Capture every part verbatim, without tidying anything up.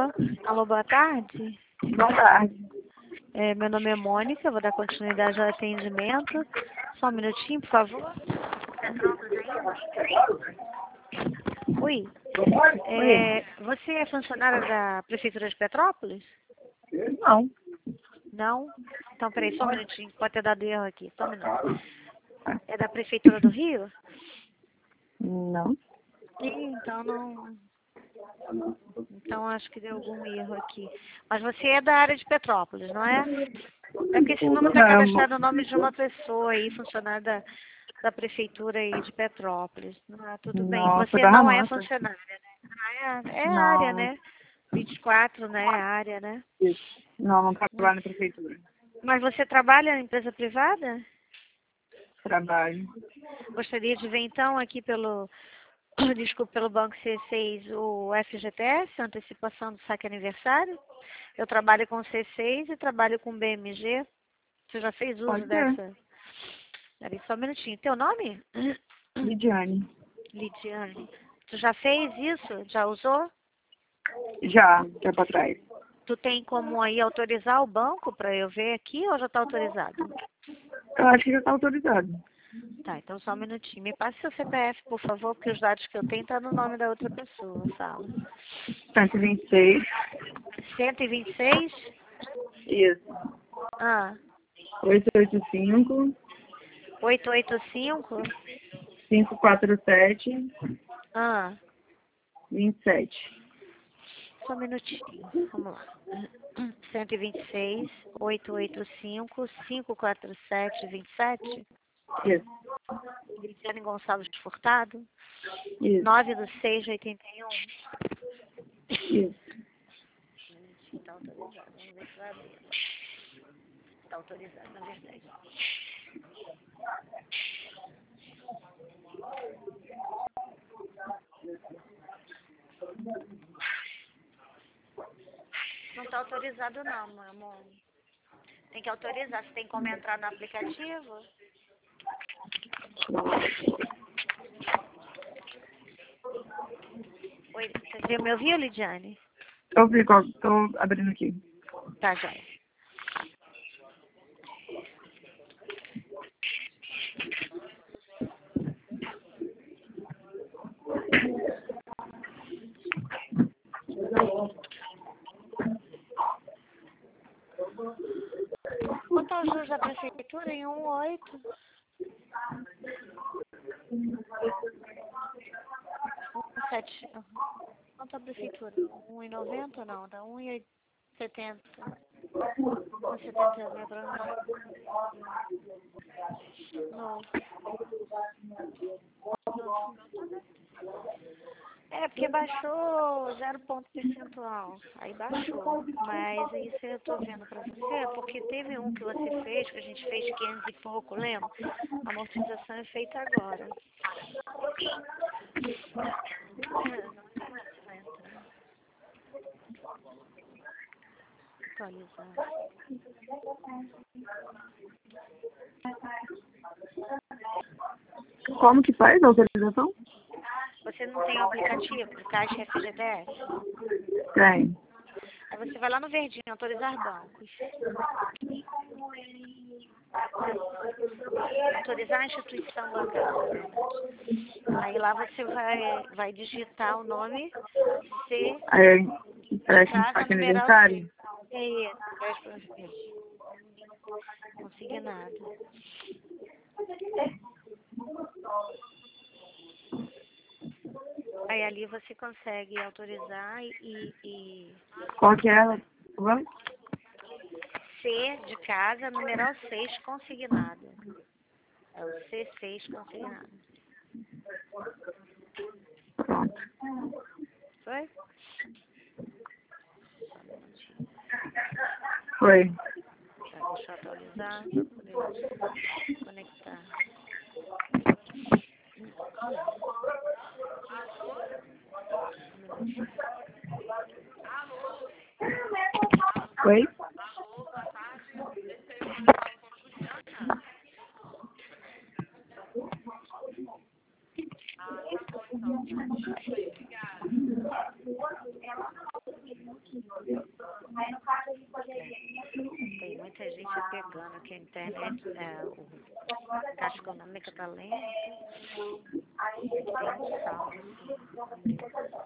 Alô? Alô, boa tarde. Boa tarde. É, meu nome é Mônica, eu vou dar continuidade ao atendimento. Só um minutinho, por favor. Oi. É, você é funcionária da Prefeitura de Petrópolis? Não. Não? Então, peraí, só um minutinho. Pode ter dado erro aqui. Só um minuto. É da Prefeitura do Rio? Não. Ih, então não... Então acho que deu algum erro aqui. Mas você é da área de Petrópolis, não é? É porque esse número está Não. cadastrado no nome de uma pessoa aí, funcionária da, da Prefeitura aí de Petrópolis. Ah, tudo bem. Nossa, Você Barra não é Mansa. funcionária, né? Ah, é, é a área, Não. né? vinte e quatro, né? É a área, né? Isso. Não, não trabalho na prefeitura. Mas você trabalha em empresa privada? Trabalho. Gostaria de ver então aqui pelo, desculpe, pelo Banco C seis o F G T S, antecipação do saque aniversário. Eu trabalho com C seis e trabalho com B M G. Você já fez uso Pode ser. dessa? Peraí, só um minutinho. Teu nome? Lidiane. Lidiane. Tu já fez isso? Já usou? Já, já pra trás. Tu tem como aí autorizar o banco para eu ver aqui ou já está autorizado? Eu acho que já tá autorizado. Tá, então só um minutinho. Me passe seu C P F, por favor, porque os dados que eu tenho estão no nome da outra pessoa. Fala. cento e vinte e seis. cento e vinte e seis? Isso. Ah. oito oito cinco. oito oito cinco? cinco quatro sete. Ah. vinte e sete. Só um minutinho. Vamos lá. cento e vinte e seis, oito oito cinco, cinco quatro sete, vinte e sete? Isso. Lidiane Gonçalves Furtado? Isso. nove do seis de oitenta e um? Isso. Está autorizado. Vamos ver se vai abrir. Está autorizado, na verdade. Não está autorizado não, meu amor. Tem que autorizar. Você tem como entrar no aplicativo? Oi, você me ouviu, Lidiane? Eu vi qual. Tô abrindo aqui. Tá, joia. Botar os juros da prefeitura em um oito. um sete. Quanto a prefeitura? um e noventa não, dá um e setenta. um e setenta é minha branca. Não. É, porque baixou zero ponto percentual. Aí baixou. Mas isso eu tô vendo pra você, porque teve um que você fez, que a gente fez quinhentos e pouco, lembra? A amortização é feita agora. Atualizar. Como que faz a autorização? Você não tem o aplicativo do Caixa F G T S? Tem. Aí você vai lá no verdinho, autorizar bancos. Autorizar a instituição bancária, na verdade. Aí lá você vai, vai digitar o nome C, Aí, empréstimo de casa, saque numeral aniversário. C. É isso, empréstimo consignado. Aí ali você consegue autorizar e, e Qual que é ela? Vamos? C de casa, numeral seis consignado. É o C seis consignado. Pronto. Foi? Foi. Tá, deixa eu atualizar para poder conectar. Foi? pegando aqui a internet, é, o Caixa Econômica tá lento. Tem um saldo, assim.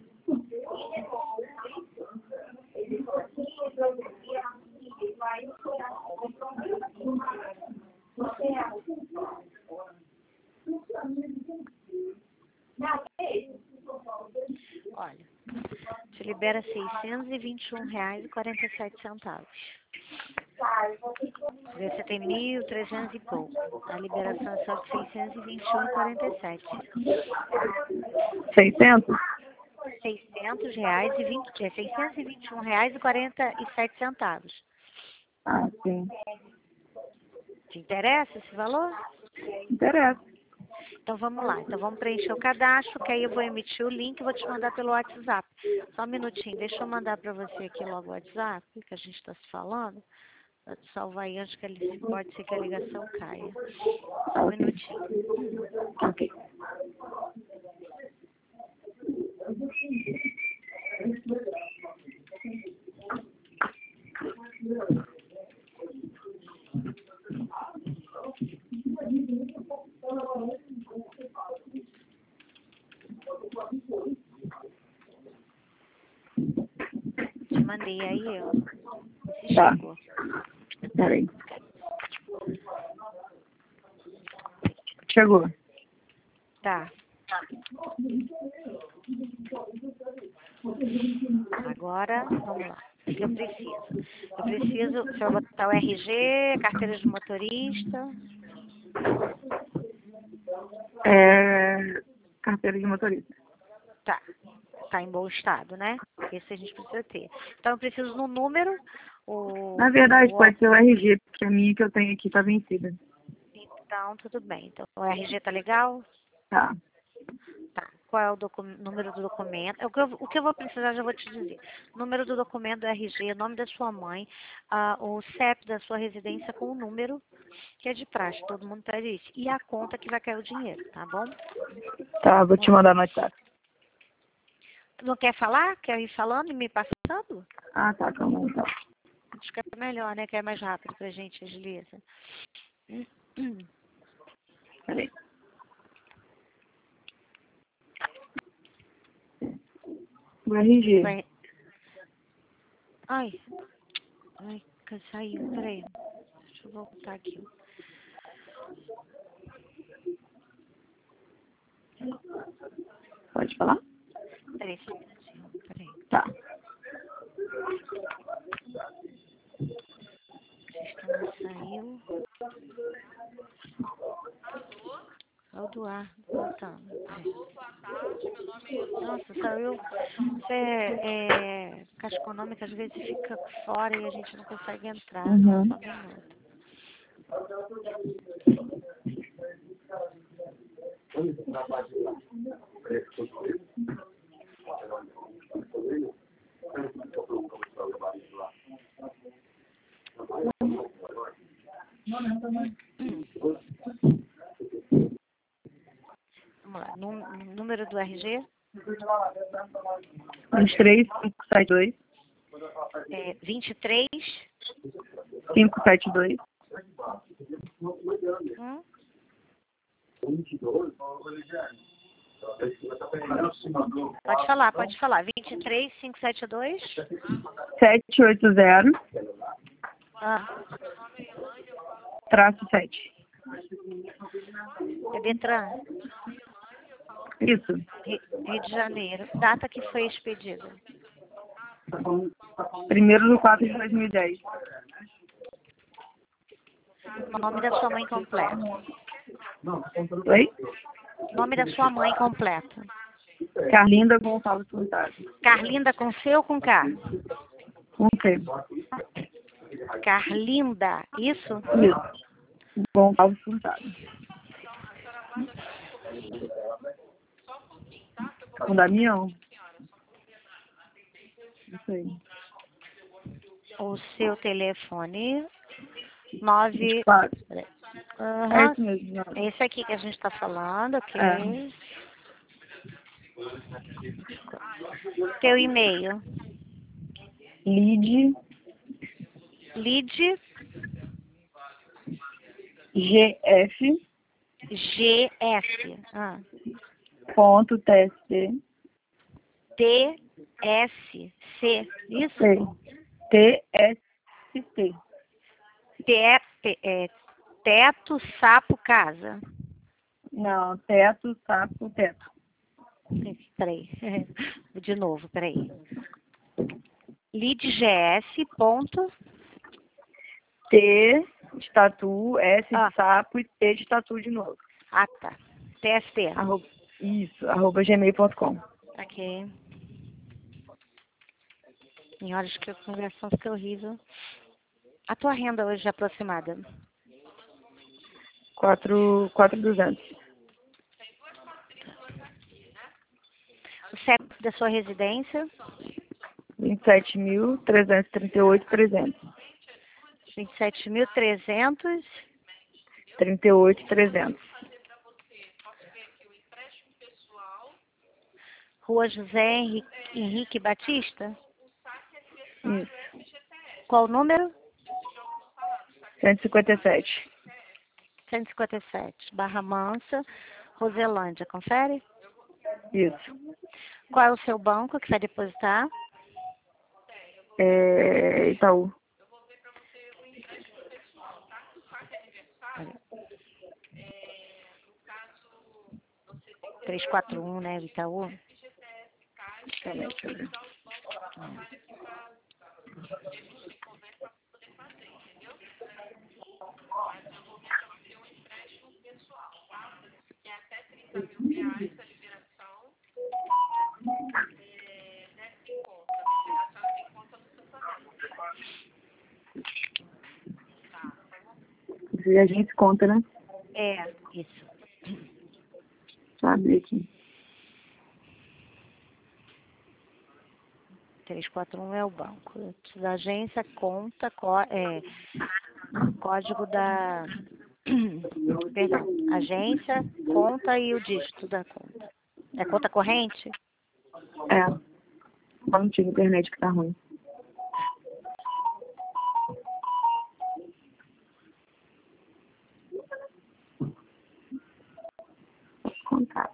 Olha, te libera seiscentos e vinte e um reais e quarenta e sete centavos. Você tem mil trezentos e pouco. A liberação é só de seiscentos e vinte e um reais e quarenta e sete. seiscentos? seiscentos reais e vinte, é, seiscentos e vinte e um reais e quarenta e sete centavos. Ah, sim. Te interessa esse valor? Interessa. Então vamos lá. Então vamos preencher o cadastro, que aí eu vou emitir o link e vou te mandar pelo WhatsApp. Só um minutinho, deixa eu mandar para você aqui logo o WhatsApp, que a gente está se falando. Vou te salvar aí antes que ele, pode ser que a ligação caia. Só um Ok. minutinho. Ok. Te mandei aí, ó. Se Tá. chegou. Peraí. Chegou. Tá. Agora, vamos lá. O que eu preciso? Eu preciso, você vai botar o R G, carteira de motorista. É... Carteira de motorista. Tá. Tá em bom estado, né? Esse a gente precisa ter. Então eu preciso no número. O, Na verdade, o, pode ser o R G, porque a minha que eu tenho aqui tá vencida. então, tudo bem. Então, o R G tá legal? Tá. Tá. Qual é o docu- número do documento? O que, eu, o que eu vou precisar, já vou te dizer. Número do documento do R G, nome da sua mãe, ah, o C E P da sua residência com o número, que é de praxe, todo mundo pede isso. E a conta que vai cair o dinheiro, tá bom? Tá, vou te mandar no WhatsApp. Não quer falar? Quer ir falando e me passando? Ah, tá, calma então. Acho que é melhor, né? Que é mais rápido pra gente, agiliza. Peraí. O R G. Vai. Ai. Ai, que saiu. Peraí. Deixa eu voltar aqui. Pode falar? Peraí, só um minutinho. Peraí. Tá. O sistema saiu. Saiu do ar. Voltando. Nossa, saiu. Você é, Caixa Econômica às vezes fica fora e a gente não consegue entrar. Uhum. Só um minuto. Vamos lá. Nú- número do R G vinte e três, cinco sete dois. é vinte e três. cinco sete dois. Hum? Pode falar, pode falar. vinte e três, quinhentos e setenta e dois. sete oito zero, Ah, traço sete. é Detran. Isso. Ri- Rio de Janeiro. Data que foi expedida. Primeiro do quatro de dois mil e dez. Nome da sua mãe completa. Oi? Nome da sua mãe completa. Carlinda Gonçalves Furtado. Carlinda com C ou com K? Com C. Carlinda, isso? Isso. Gonçalves Furtado. Com Damião. Isso aí. O seu telefone. Nove. Quatro. Aham. É isso mesmo. não. É esse aqui que a gente está falando, ok? É. Teu e-mail. Lid. Lid. G F G F. Ah. ponto T S C. T S C. Isso? T. T S T. Te, te, é, teto, sapo, casa. Não, teto, sapo, teto. Peraí. De novo, peraí. LeadGS. Ponto. T de tatu, S de Ah. sapo e T de tatu de novo. Ah, tá. T S T. Arroba, isso, arroba gmail ponto com. Ok. Em horas que a conversão fica horrível. A tua renda hoje é aproximada? quatro mil e duzentos. O C E P da sua residência? vinte e sete mil, trezentos e trinta e oito, trezentos. vinte e sete mil trezentos. trinta e oito, trezentos. Rua José Henrique, Henrique Batista? Isso. Qual o número? cento e cinquenta e sete. cento e cinquenta e sete. Barra Mansa, Roselândia. Confere? Isso. Qual é o seu banco que vai depositar? É, Itaú. trezentos e quarenta e um, né, Itaú? Peraí, deixa eu ver. E a gente conta, né? É, isso. Deixa eu abrir aqui. trezentos e quarenta e um é o banco. Da agência, conta, có- é, código da... Perdão, agência, conta e o dígito da conta. É conta corrente? É. Só não tive internet que tá ruim. Contato.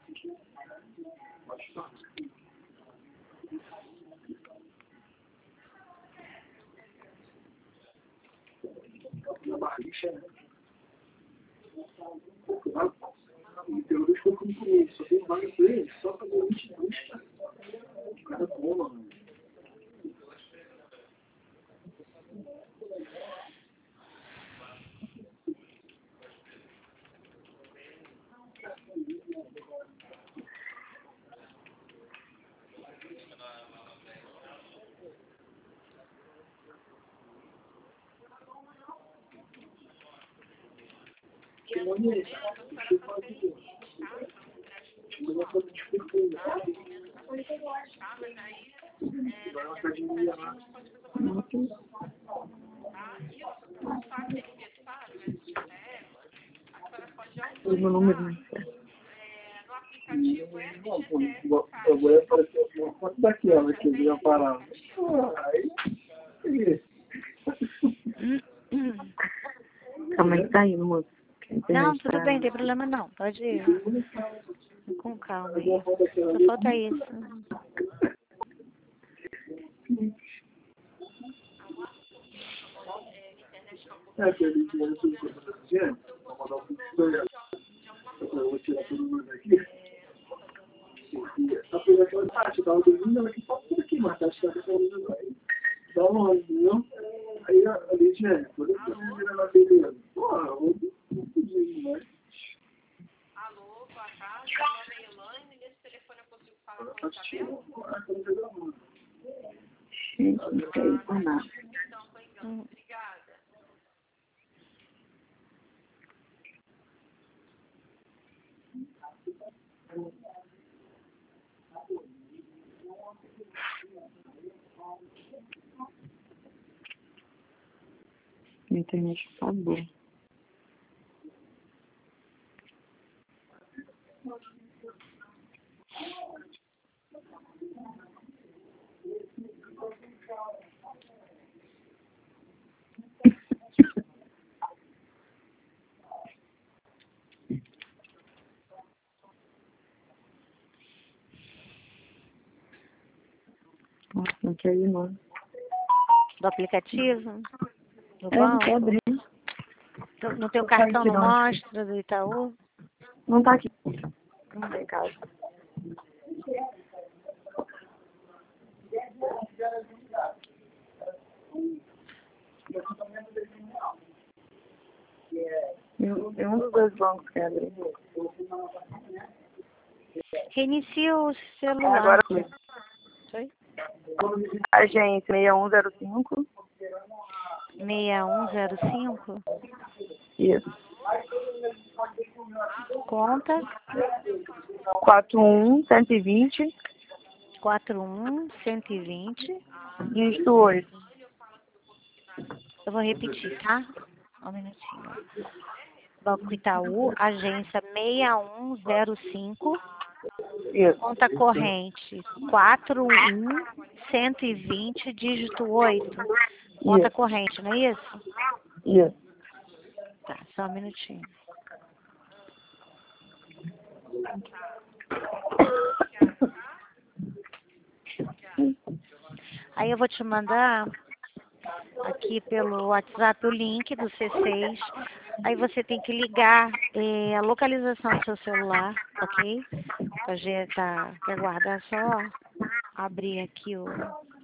O meu número não sei. Agora apareceu uma foto daquela que eu ia parar. Aí. Calma aí, tá indo, moço. A internet Não, tudo tá- bem, não tem problema não. Pode ir. Com calma aí. Só falta isso. É, que ele tinha tudo que eu tô dizendo. Vou mandar um tutorial. Eu vou tirar todo mundo aqui. A primeira parte da audiência, ela que pode tudo aqui, mas acho que ela vai dar uma olhadinha. Aí a Lídia, por isso que eu vira na beleza. Pô, eu não podia, né? Alô, boa tarde. Meu nome é Elaine. Nesse telefone eu consigo falar com a Isabel? Gente, não sei por nada. Hum. Obrigada. A internet tá boa. não quer ir, não. Do aplicativo? Do É, não banco? quer abrir. Tu- No teu Não cartão pode não tirar. mostra do Itaú? Não tá aqui. Não tem casa. Tem um dos dois bancos que abre. Reinicia o celular. Agora foi. Foi? Agência seis um zero cinco. seis um zero cinco. Isso. Conta quatro um cento e vinte. quatro um cento e vinte. Dígito oito. Eu vou repetir, tá? Um minutinho. Banco Itaú, agência seis um zero cinco. Isso. Conta corrente quatro um cento e vinte, dígito oito. Conta Isso. corrente, não é isso? Isso. Tá, só um minutinho. Aí eu vou te mandar aqui pelo WhatsApp o link do C seis. Aí você tem que ligar é, a localização do seu celular, ok? A gente tá, quer guardar só abrir aqui o...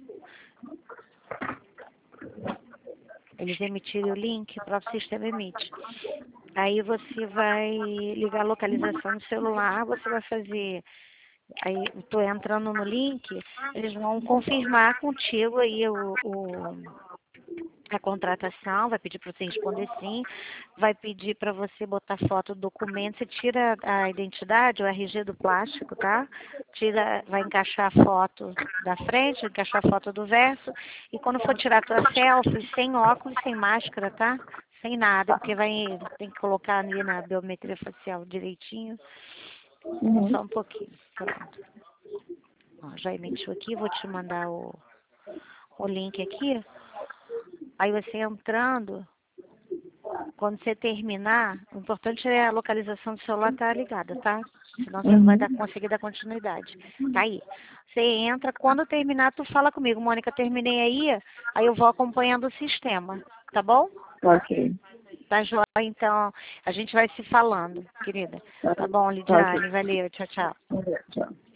Eles emitirem o link, o próprio sistema emite. Aí você vai ligar a localização do celular, você vai fazer... Aí eu tô entrando no link, eles vão confirmar contigo aí o, o, a contratação, vai pedir para você responder sim, vai pedir para você botar foto do documento, você tira a identidade, o R G do plástico, tá? Tira, vai encaixar a foto da frente, encaixar a foto do verso, e quando for tirar a tua selfie, sem óculos, sem máscara, tá? Sem nada, porque vai, tem que colocar ali na biometria facial direitinho. Uhum. Só um pouquinho, pronto. Ó, já emitiu aqui, vou te mandar o, o link aqui. Aí você entrando, quando você terminar, o importante é a localização do celular estar ligada, tá? Senão você não vai dar, conseguir dar continuidade. Tá aí. Você entra, quando terminar, tu fala comigo, Mônica, terminei aí, aí eu vou acompanhando o sistema, tá bom? Ok. Tá joia, então, a gente vai se falando, querida. Tá bom, Tá ok. Lidiane, valeu, tchau, tchau. Tchau.